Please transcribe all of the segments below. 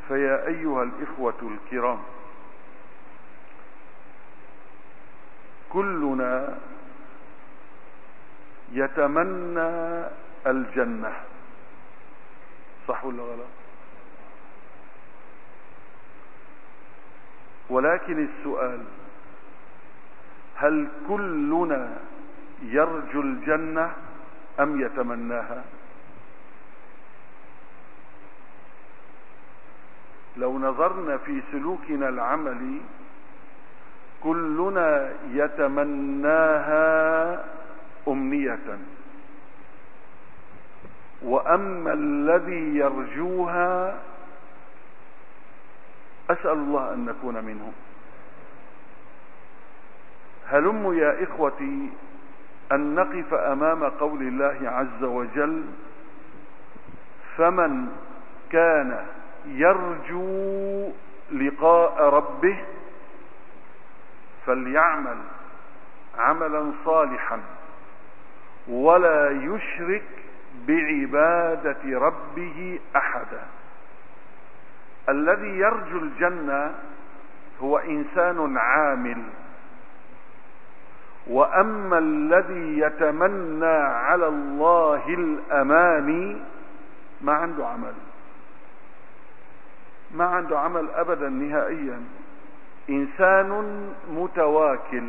فيا أيها الإخوة الكرام، كلنا يتمنى الجنة، صح ولا غلط؟ ولكن السؤال: هل كلنا يرجو الجنة أم يتمناها؟ لو نظرنا في سلوكنا العملي كلنا يتمناها أمنية، وأما الذي يرجوها أسأل الله أن نكون منهم. هلموا يا إخوتي أن نقف أمام قول الله عز وجل: فمن كان يرجو لقاء ربه فليعمل عملا صالحا ولا يشرك بعبادة ربه أحدا. الذي يرجو الجنة هو إنسان عامل، وأما الذي يتمنى على الله الأماني ما عنده عمل، ما عنده عمل أبدا نهائيا، إنسان متواكل.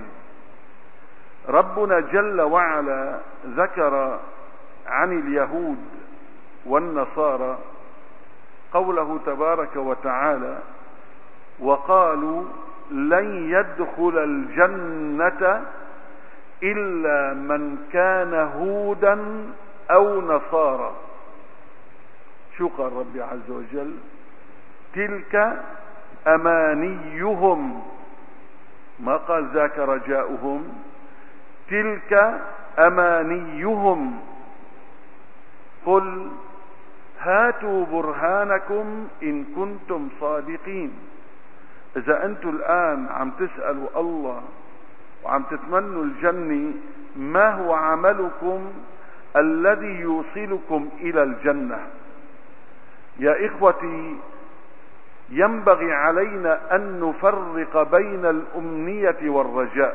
ربنا جل وعلا ذكر عن اليهود والنصارى قوله تبارك وتعالى: وقالوا لن يدخل الجنة إلا من كان هودا أو نصارى. شو قال ربي عز وجل؟ تلك أمانيهم، ما قال ذاك رجاؤهم، تلك أمانيهم قل هاتوا برهانكم إن كنتم صادقين. إذا أنتم الآن عم تسألوا الله وعم تتمنوا الجنة، ما هو عملكم الذي يوصلكم إلى الجنة؟ يا إخوتي، ينبغي علينا أن نفرق بين الأمنية والرجاء.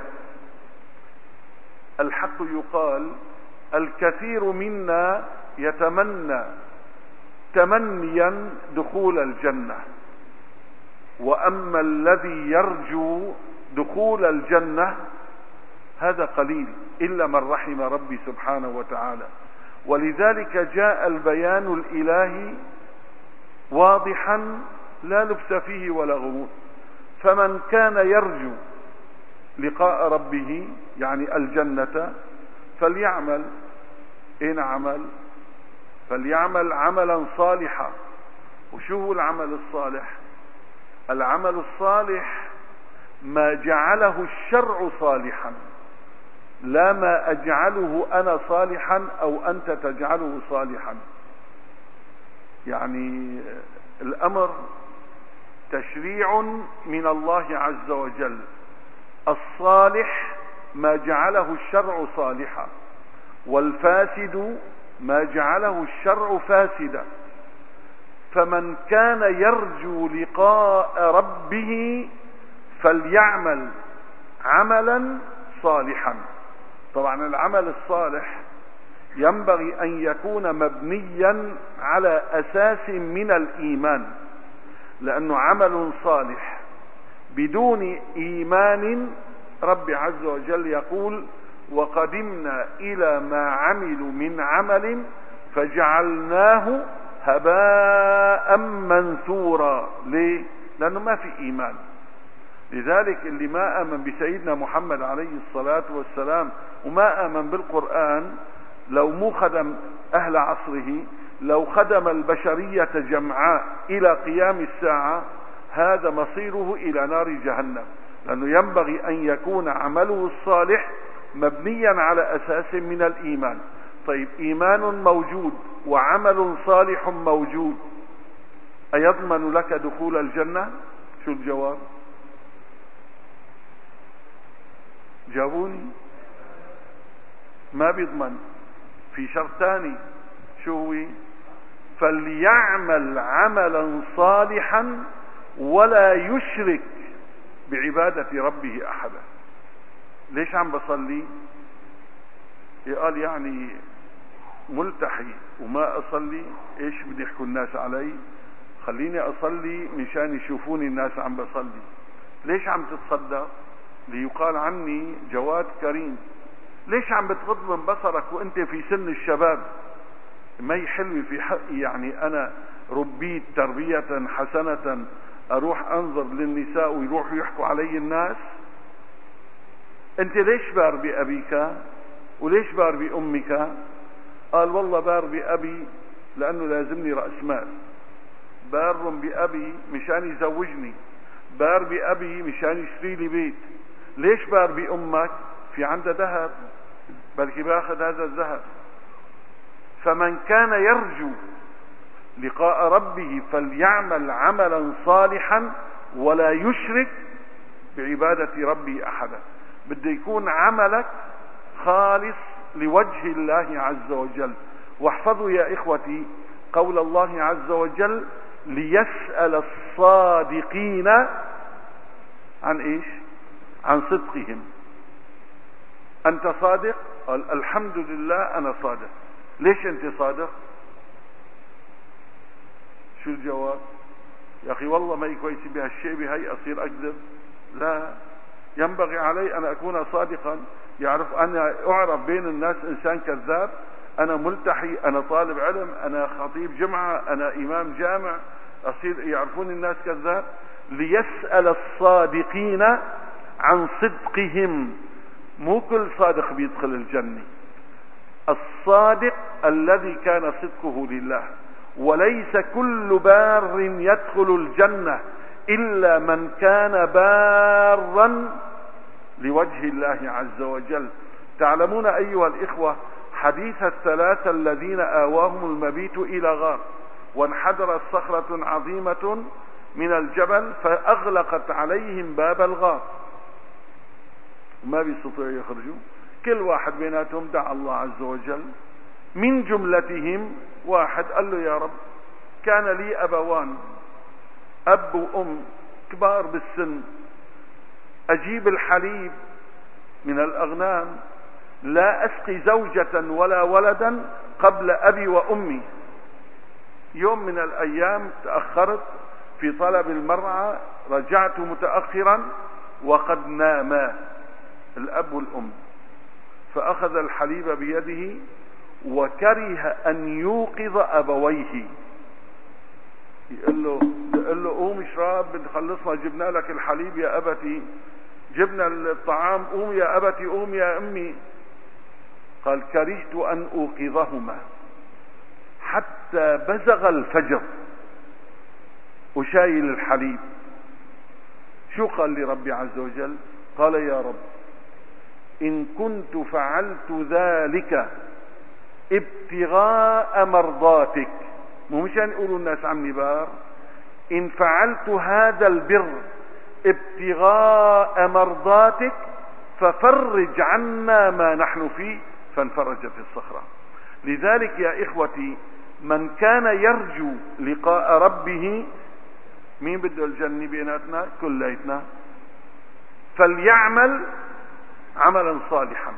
الحق يقال: الكثير منا يتمنى تمنيا دخول الجنة، وأما الذي يرجو دخول الجنة هذا قليل إلا من رحم ربي سبحانه وتعالى. ولذلك جاء البيان الإلهي واضحا لا لبس فيه ولا غموض: فمن كان يرجو لقاء ربه يعني الجنة فليعمل عمل، فليعمل عملا صالحا. وشو هو العمل الصالح؟ العمل الصالح ما جعله الشرع صالحا، لا ما أجعله أنا صالحا أو أنت تجعله صالحا. يعني الأمر تشريع من الله عز وجل، الصالح ما جعله الشرع صالحا، والفاسد ما جعله الشرع فاسدا. فمن كان يرجو لقاء ربه فليعمل عملا صالحا. طبعا العمل الصالح ينبغي أن يكون مبنيا على أساس من الإيمان، لأنه عمل صالح بدون إيمان رب عز وجل يقول: وقدمنا إلى ما عملوا من عمل فجعلناه هباء منثورا. ليه؟ لأنه ما في إيمان. لذلك اللي ما آمن بسيدنا محمد عليه الصلاة والسلام وما آمن بالقرآن، لو مو خدم أهل عصره، لو خدم البشرية جمعاء إلى قيام الساعة، هذا مصيره إلى نار جهنم. لأنه ينبغي أن يكون عمله الصالح مبنيا على أساس من الإيمان. طيب، إيمان موجود وعمل صالح موجود، أيضمن لك دخول الجنة؟ شو الجواب؟ جاوبوني. ما بيضمن. في شرط ثاني، شو هو؟ فليعمل عملا صالحا ولا يشرك بعبادة ربه أحدا. ليش عم بصلي؟ قال يعني ملتحي وما أصلي، إيش بدي يحكوا الناس علي؟ خليني أصلي مشان يشوفوني الناس عم بصلي. ليش عم تتصدق؟ ليقال عني جواد كريم. ليش عم بتغض من بصرك وانت في سن الشباب؟ ما يحلو في حقي يعني أنا ربيت تربية حسنة أروح أنظر للنساء ويروحوا يحكوا علي الناس؟ أنت ليش بار بأبيك وليش بار بأمك؟ قال والله بار بأبي لأنه لازمني رأس مال، بار بأبي مشان يزوجني، بار بأبي مشان يشتري لي بيت. ليش بار بأمك؟ في عندها ذهب، بلكي باخذ هذا الذهب. فمن كان يرجو لقاء ربه فليعمل عملا صالحا ولا يشرك بعبادة ربه أحدا. بده يكون عملك خالص لوجه الله عز وجل. واحفظوا يا إخوتي قول الله عز وجل: ليسأل الصادقين عن إيش؟ عن صدقهم. أنت صادق؟ قال الحمد لله أنا صادق. ليش أنت صادق؟ شو الجواب؟ يا أخي والله ما كويس بهالشيء بهي أصير أكذب؟ لا، ينبغي علي أن أكون صادقا. يعرف أنا أعرف بين الناس إنسان كذاب؟ أنا ملتحي، أنا طالب علم، أنا خطيب جمعة، أنا إمام جامع، أصير يعرفون الناس كذاب؟ ليسأل الصادقين عن صدقهم. مو كل صادق بيدخل الجنة، الصادق الذي كان صدقه لله. وليس كل بار يدخل الجنة إلا من كان بارا لوجه الله عز وجل. تعلمون أيها الإخوة حديث الثلاثة الذين آواهم المبيت إلى غار وانحدرت صخرة عظيمة من الجبل فأغلقت عليهم باب الغار، ما بيستطيعوا يخرجوا. كل واحد بيناتهم دعا الله عز وجل. من جملتهم واحد قال له: يا رب، كان لي أبوان، أب وأم كبار بالسن، أجيب الحليب من الأغنام، لا أسقي زوجة ولا ولدا قبل أبي وأمي. يوم من الأيام تأخرت في طلب المرعى، رجعت متأخرا وقد ناما الأب والأم، فأخذ الحليب بيده وكره أن يوقظ أبويه. يقول له قوم اشرب، بنخلصنا، جبنا لك الحليب يا أبتي، جبنا الطعام، قوم يا أبتي، قوم يا أمي. قال: كرهت أن أوقظهما حتى بزغ الفجر وشايل الحليب. شو قال لربي عز وجل؟ قال: يا رب، إن كنت فعلت ذلك ابتغاء مرضاتك، مو مشان يقولوا الناس عمي بار، إن فعلت هذا البر ابتغاء مرضاتك ففرج عنا ما نحن فيه. فانفرجت الصخرة. لذلك يا إخوتي من كان يرجو لقاء ربه، مين بده الجنة بيناتنا كليتنا؟ فليعمل عملا صالحا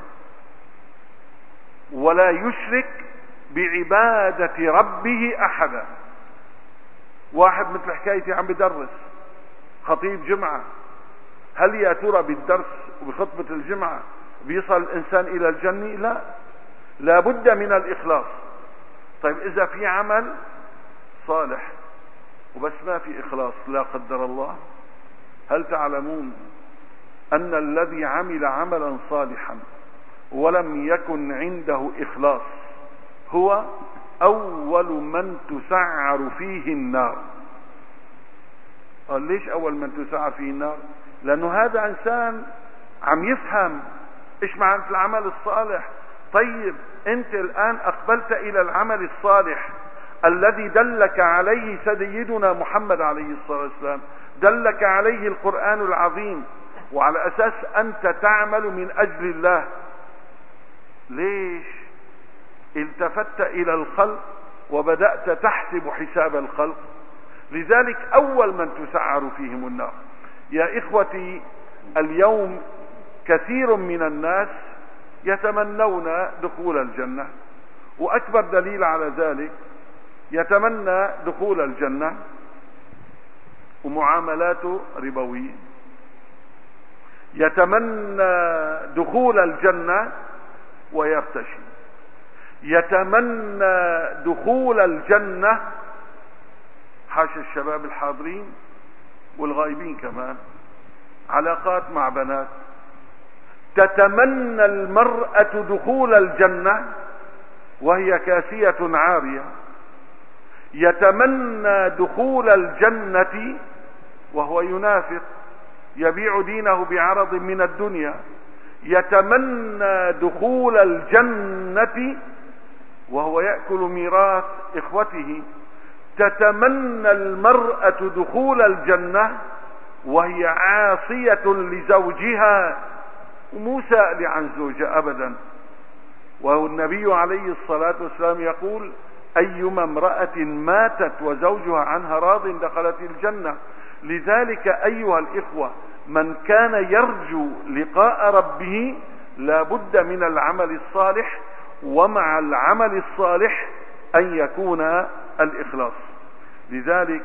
ولا يشرك بعبادة ربه أحدا. واحد مثل حكايتي عم بدرس، خطيب جمعة، هل يا ترى بالدرس وبخطبة الجمعة بيصل الإنسان إلى الجنة؟ لا، لا بد من الإخلاص. طيب إذا في عمل صالح وبس ما في إخلاص لا قدر الله، هل تعلمون أن الذي عمل عملا صالحا ولم يكن عنده إخلاص هو أول من تسعر فيه النار؟ قال: ليش أول من تسعر فيه النار؟ لأنه هذا إنسان عم يفهم إيش معنى العمل الصالح. طيب أنت الآن أقبلت إلى العمل الصالح الذي دلك عليه سيدنا محمد عليه الصلاة والسلام، دلك عليه القرآن العظيم، وعلى أساس أنت تعمل من أجل الله. ليش التفت إلى الخلق وبدأت تحسب حساب الخلق. لذلك أول من تسعر فيهم النار. يا إخوتي، اليوم كثير من الناس يتمنون دخول الجنة، وأكبر دليل على ذلك يتمنى دخول الجنة ومعاملاته ربوية، يتمنى دخول الجنة ويرتشي، يتمنى دخول الجنة، حاشا الشباب الحاضرين والغايبين كمان، علاقات مع بنات. تتمنى المرأة دخول الجنة وهي كاسية عارية، يتمنى دخول الجنة وهو ينافق يبيع دينه بعرض من الدنيا، يتمنى دخول الجنة وهو يأكل ميراث إخوته. تتمنى المرأة دخول الجنة وهي عاصية لزوجها، مو سائلة عن زوجها أبدا. والنبي عليه الصلاة والسلام يقول: أيما امرأة ماتت وزوجها عنها راض دخلت الجنة. لذلك أيها الإخوة، من كان يرجو لقاء ربه لا بد من العمل الصالح، ومع العمل الصالح أن يكون الإخلاص. لذلك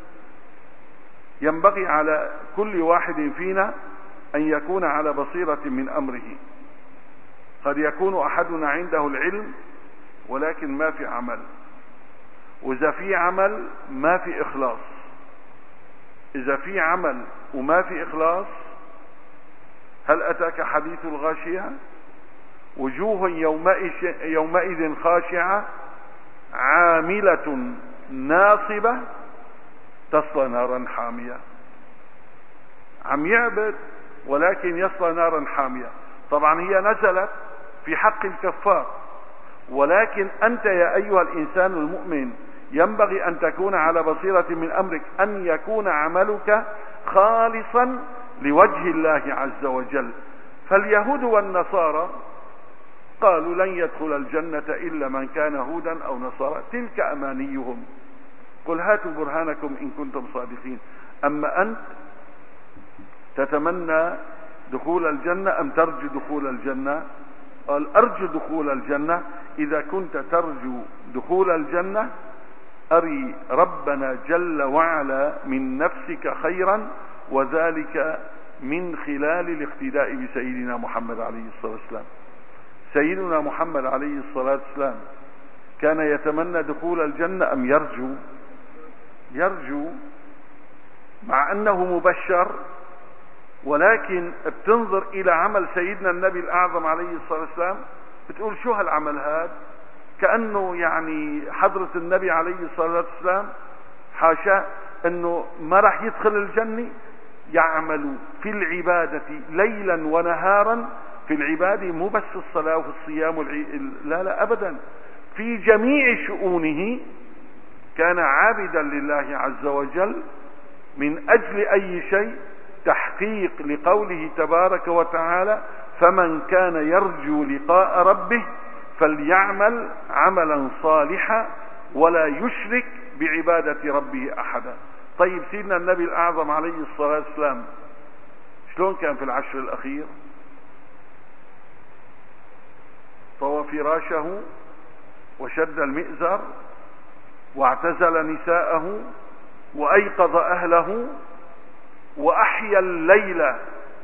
ينبغي على كل واحد فينا أن يكون على بصيرة من أمره. قد يكون أحدنا عنده العلم ولكن ما في عمل، وإذا في عمل ما في إخلاص. إذا في عمل وما في إخلاص، هل أتاك حديث الغاشية؟ وجوه يومئذ خاشعة عاملة ناصبة تصلى نارا حامية. عم يعبد ولكن يصلى نارا حامية. طبعا هي نزلت في حق الكفار، ولكن أنت يا أيها الإنسان المؤمن ينبغي أن تكون على بصيرة من أمرك، أن يكون عملك خالصا لوجه الله عز وجل. فاليهود والنصارى قالوا: لن يدخل الجنة إلا من كان هودا أو نصارى، تلك أمانيهم، قل هاتوا برهانكم إن كنتم صادقين. أما أنت تتمنى دخول الجنة أم ترجو دخول الجنة؟ قال: أرجو دخول الجنة. إذا كنت ترجو دخول الجنة، أري ربنا جل وعلا من نفسك خيرا، وذلك من خلال الاقتداء بسيدنا محمد عليه الصلاة والسلام. سيدنا محمد عليه الصلاة والسلام كان يتمنى دخول الجنة أم يرجو؟ يرجو، مع أنه مبشر، ولكن بتنظر إلى عمل سيدنا النبي الأعظم عليه الصلاة والسلام بتقول: شو هالعمل هذا؟ كأنه يعني حضرة النبي عليه الصلاة والسلام حاشا أنه ما راح يدخل الجنة، يعمل في العبادة ليلا ونهارا. في العبادة مو بس الصلاة والصيام لا لا أبدا، في جميع شؤونه كان عابدا لله عز وجل من أجل أي شيء؟ تحقيق لقوله تبارك وتعالى: فمن كان يرجو لقاء ربه فليعمل عملا صالحا ولا يشرك بعبادة ربه أحدا. طيب سيدنا النبي الأعظم عليه الصلاة والسلام شلون كان في العشر الأخير؟ طوى فراشه وشد المئزر واعتزل نساءه وأيقظ أهله وأحيا الليلة.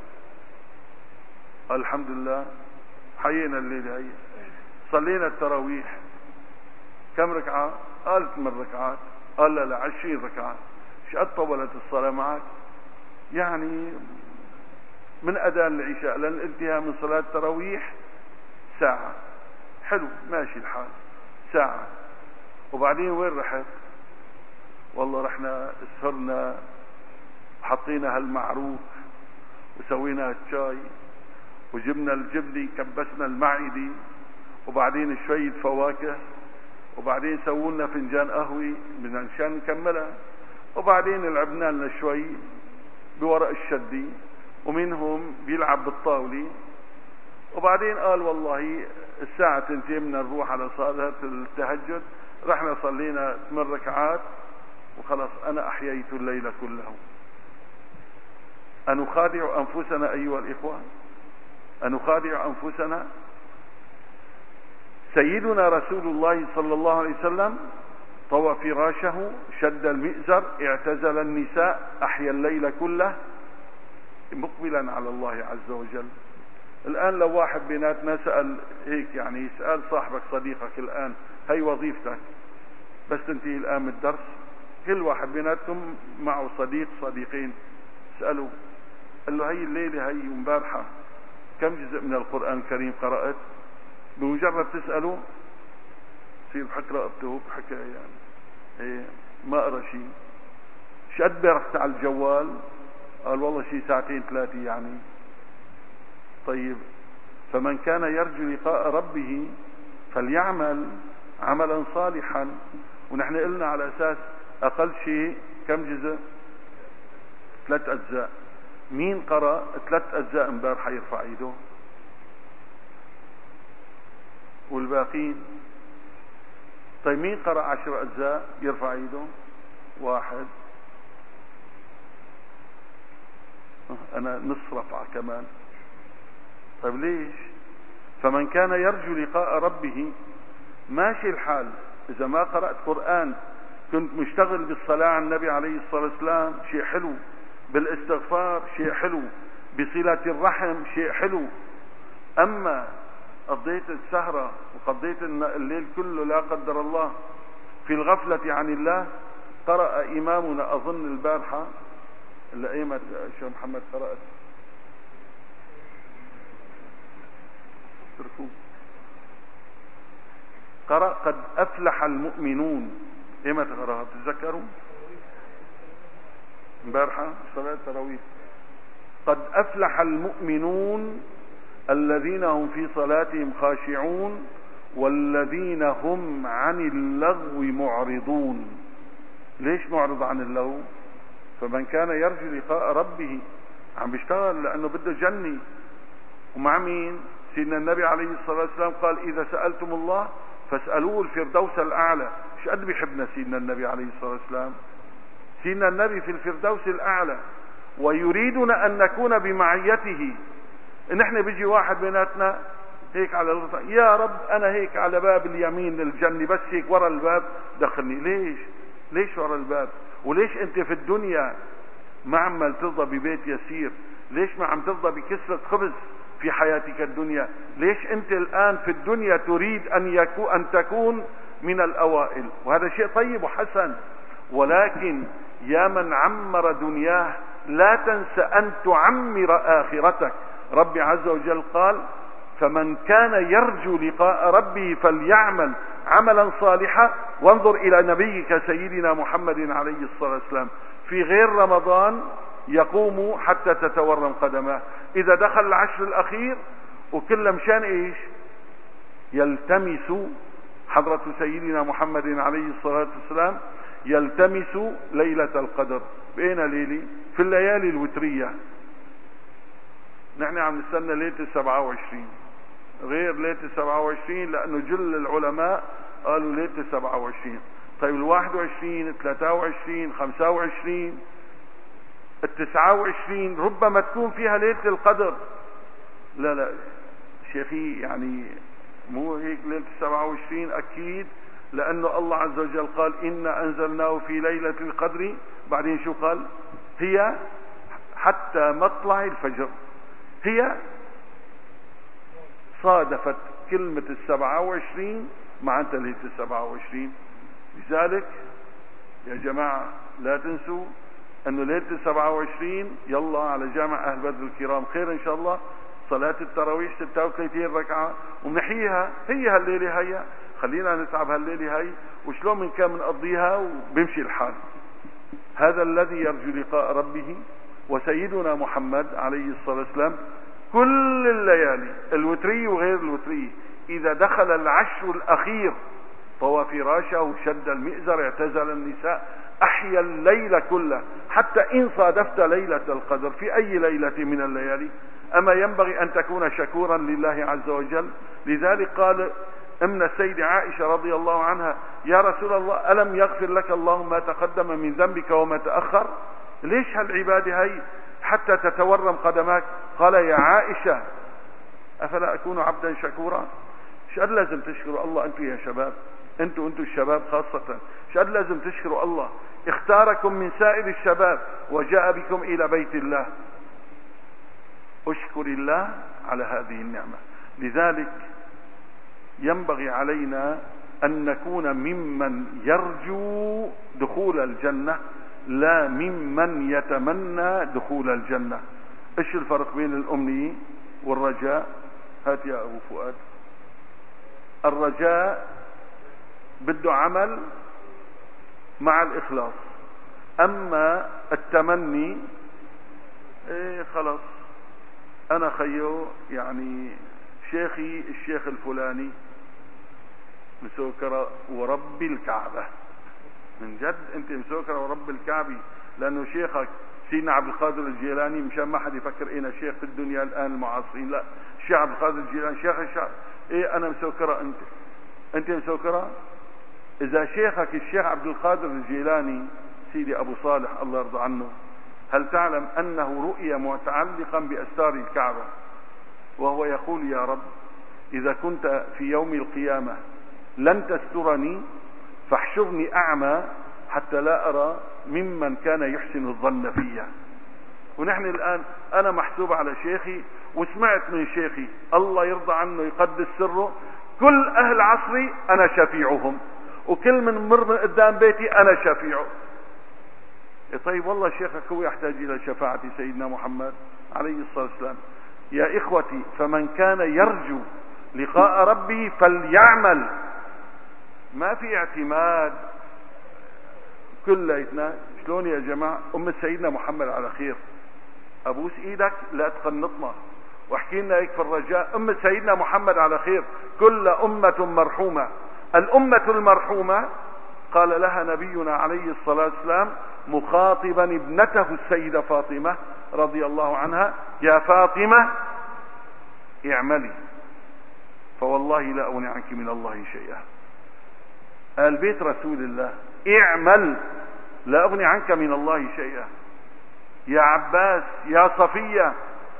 الحمد لله حيينا الليلة، هي صلينا التراويح كم ركعة؟ قال 8 ركعات. قال لا 20 ركعة. شقد طولت الصلاة معك؟ يعني من أذان العشاء للانتهاء من صلاة التراويح ساعة. حلو، ماشي الحال، ساعة. وبعدين وين رحت؟ والله رحنا سهرنا، حطينا هالمعروف وسوينا الشاي وجبنا الجبنة، كبسنا المعدة، وبعدين شوية فواكه، وبعدين سوولنا فنجان قهوة عشان نكملها، وبعدين لعبنا لنا شوي بورق الشدي، ومنهم بيلعب بالطاولة. وبعدين قال والله الساعة 2 بدنا نروح على صلاة التهجد، رحنا صلينا 8 ركعات وخلاص أنا أحييت الليل كله. أنخادع أنفسنا أيها الإخوة؟ أنخادع أنفسنا؟ سيدنا رسول الله صلى الله عليه وسلم طوى فراشه، شد المئزر، اعتزل النساء، أحيا الليل كله مقبلا على الله عز وجل. الآن لو واحد بيناتنا سأل هيك، يعني يسأل صاحبك صديقك الآن هي وظيفتك بس تنتهي الآن من الدرس، كل واحد بيناتكم معه صديق صديقين، اسألوا قال له هي الليلة هي ومبارحة كم جزء من القرآن الكريم قرأت؟ بمجرد تسأله تصير بحكي رقبته بحكي يعني ايه ما قرأ شيء. شد برحت على الجوال قال والله شيء 2 3 يعني. طيب فمن كان يرجو لقاء ربه فليعمل عملا صالحا. ونحن قلنا على اساس اقل شيء كم جزء؟ 3 أجزاء. مين قرأ 3 أجزاء امبارح يرفع ايده؟ والباقين؟ طيب مين قرأ 10 أجزاء يرفع ايده؟ 1. انا نصف رفعة كمان. طيب ليش؟ فمن كان يرجو لقاء ربه ماشي الحال. اذا ما قرأت قرآن كنت مشتغل بالصلاة على النبي عليه الصلاة والسلام شيء حلو، بالاستغفار شيء حلو، بصلة الرحم شيء حلو. اما قضيت السهرة وقضيت الليل كله لا قدر الله في الغفلة عن الله. قرأ إمامنا أظن البارحة إلا أيمت شيخ محمد قرأت قرأ قد أفلح المؤمنون. إيمت قرأها تتذكروا؟ امبارحة صلاة التراويح. قد أفلح المؤمنون الذين هم في صلاتهم خاشعون والذين هم عن اللغو معرضون. ليش معرض عن اللغو؟ فمن كان يرجو لقاء ربه عم بيشتغل لأنه بده جنة. ومع مين؟ سيدنا النبي عليه الصلاة والسلام قال إذا سألتم الله فاسألوه الفردوس الأعلى. مش قد بيحبنا سيدنا النبي عليه الصلاة والسلام؟ سيدنا النبي في الفردوس الأعلى ويريدنا أن نكون بمعيته. نحن بيجي واحد بيناتنا هيك على الغطاء يا رب أنا هيك على باب اليمين للجنة بس هيك ورا الباب دخلني. ليش ورا الباب؟ وليش أنت في الدنيا ما عمال ترضى ببيت يسير؟ ليش ما عم ترضى بكسرة خبز في حياتك الدنيا؟ ليش أنت الآن في الدنيا تريد أن تكون من الأوائل؟ وهذا شيء طيب وحسن، ولكن يا من عمر دنياه لا تنس أن تعمر آخرتك. رب عز وجل قال فمن كان يرجو لقاء ربه فليعمل عملا صالحا. وانظر إلى نبيك سيدنا محمد عليه الصلاة والسلام في غير رمضان يقوم حتى تتورم قدماه. إذا دخل العشر الأخير وكل مشان إيش؟ يلتمس حضرة سيدنا محمد عليه الصلاة والسلام يلتمس ليلة القدر. بين ليلة في الليالي الوترية. نحن عم نستنى ليلة 27 غير ليلة 27 لأنه جل العلماء قالوا ليلة 27. طيب 21 23 25 29 ربما تكون فيها ليلة القدر. لا شيخي يعني مو هيك ليلة 27 أكيد، لأنه الله عز وجل قال إنا أنزلناه في ليلة القدر. بعدين شو قال؟ هي حتى مطلع الفجر. هي صادفت كلمة 27 مع ليلة 27. لذلك يا جماعة لا تنسوا أنه ليلة 27 يلا على جامع أهل بدر الكرام خير إن شاء الله. صلاة التراويح 36 ركعة ومنحيها هي هالليلة هي. خلينا نتعب هالليلة هي وشلون من كان منقضيها وبمشي الحال. هذا الذي يرجو لقاء ربه. وسيدنا محمد عليه الصلاة والسلام كل الليالي الوترية وغير الوترية إذا دخل العشر الأخير طوى فراشه وشد المئزر اعتزل النساء أحيا الليل كله. حتى إن صادفت ليلة القدر في أي ليلة من الليالي أما ينبغي أن تكون شكورا لله عز وجل. لذلك قال من السيدة عائشة رضي الله عنها: يا رسول الله ألم يغفر لك الله ما تقدم من ذنبك وما تأخر؟ ليش هالعبادة هي حتى تتورم قدماك؟ قال: يا عائشة أفلا أكون عبدا شكورا؟ شقد لازم تشكروا الله أنتم يا شباب، أنتم الشباب خاصة، شقد لازم تشكروا الله اختاركم من سائر الشباب وجاء بكم إلى بيت الله. اشكر الله على هذه النعمة. لذلك ينبغي علينا أن نكون ممن يرجو دخول الجنة لا ممن يتمنى دخول الجنة. ايش الفرق بين الأمنية والرجاء؟ هات يا أبو فؤاد. الرجاء بده عمل مع الإخلاص، أما التمني خلاص أنا خيو يعني شيخي الشيخ الفلاني مسوكرة ورب الكعبة، من جد أنت مسوكرة ورب الكعبة، لأنه شيخك سيدنا عبد القادر الجيلاني، مشان ما حد يفكر إنا شيخ في الدنيا الآن المعاصرين، لا، الشيخ عبد القادر الجيلاني شيخ الشعب. أنا مسوكرة، أنت مسوكرة. إذا شيخك الشيخ عبد القادر الجيلاني سيدي أبو صالح الله يرضى عنه، هل تعلم أنه رؤيا متعلقا بأستار الكعبة وهو يقول: يا رب إذا كنت في يوم القيامة لن تسترني فاحشرني أعمى حتى لا أرى ممن كان يحسن الظن فيا. ونحن الآن أنا محسوب على شيخي، وسمعت من شيخي الله يرضى عنه يقدس سره: كل أهل عصري أنا شفيعهم، وكل من مر من قدام بيتي أنا شفيعه. طيب والله شيخك هو يحتاج إلى شفاعة سيدنا محمد عليه الصلاة والسلام. يا إخوتي، فمن كان يرجو لقاء ربه فليعمل. ما في اعتماد كليتنا. شلون يا جماعة؟ سيدنا محمد على خير، أبوس إيدك لا تقنطنا واحكي لنا هيك في الرجاء. سيدنا محمد على خير، كل أمة مرحومة. الأمة المرحومة قال لها نبينا عليه الصلاة والسلام مخاطبا ابنته السيدة فاطمة رضي الله عنها: يا فاطمة اعملي فوالله لا أغني عنك من الله شيئا. آل بيت رسول الله اعمل لا أغني عنك من الله شيئا. يا عباس، يا صفية،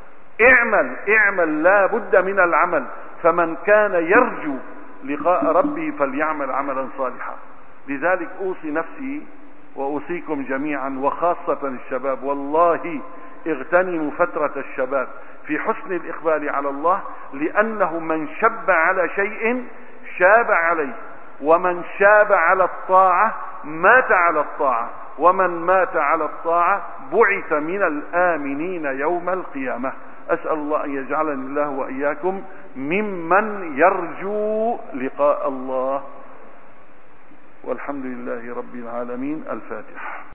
اعمل لا بد من العمل. فمن كان يرجو لقاء ربه فليعمل عملا صالحا. لذلك أوصي نفسي وأوصيكم جميعا وخاصة الشباب، والله اغتنموا فترة الشباب في حسن الإقبال على الله، لأنه من شب على شيء شاب عليه، ومن شاب على الطاعة مات على الطاعة، ومن مات على الطاعة بعث من الآمنين يوم القيامة. أسأل الله أن يجعلني الله وإياكم ممن يرجو لقاء الله. والحمد لله رب العالمين. الفاتحة.